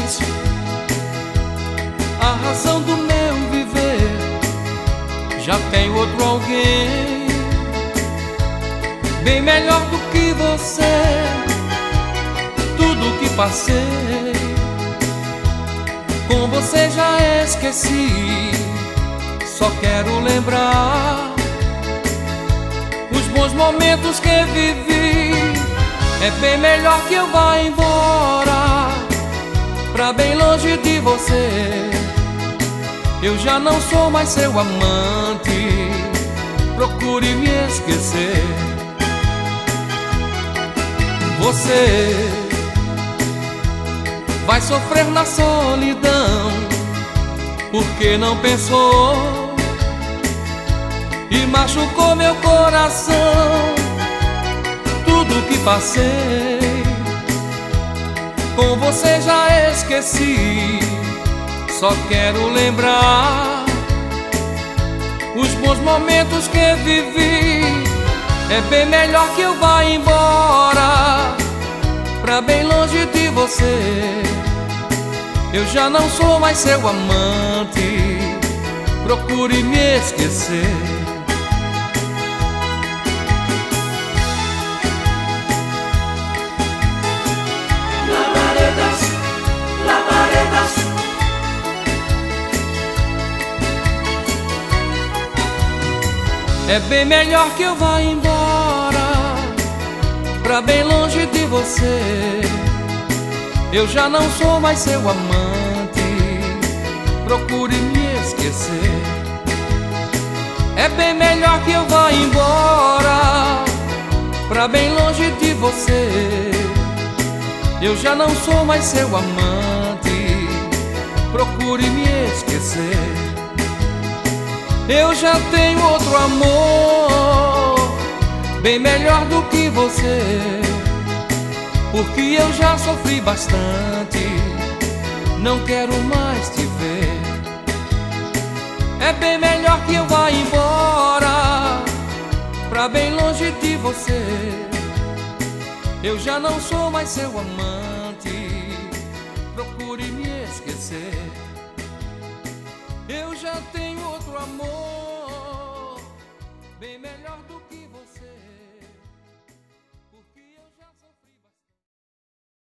és a razão do meu viver. Já tem outro alguém bem melhor do que você. Tudo que passei com você já esqueci. Só quero lembrar os bons momentos que vivi. É bem melhor que eu vá embora pra bem longe de você. Eu já não sou mais seu amante, procure me esquecer. Você vai sofrer na solidão, porque não pensou e machucou meu coração. Tudo que passei com você já esqueci. Só quero lembrar os bons momentos que vivi. É bem melhor que eu vá embora pra bem longe de você. Eu já não sou mais seu amante, procure me esquecer. Labaredas, labaredas. É bem melhor que eu vá embora pra bem longe de você. Eu já não sou mais seu amante, procure me esquecer. É bem melhor que eu vá embora pra bem longe de você. Eu já não sou mais seu amante, procure me esquecer. Eu já tenho outro amor bem melhor do que você, porque eu já sofri bastante, não quero mais te ver. É bem melhor que eu vá embora pra bem longe de você. Eu já não sou mais seu amante, procure me esquecer. Eu já tenho outro amor bem melhor do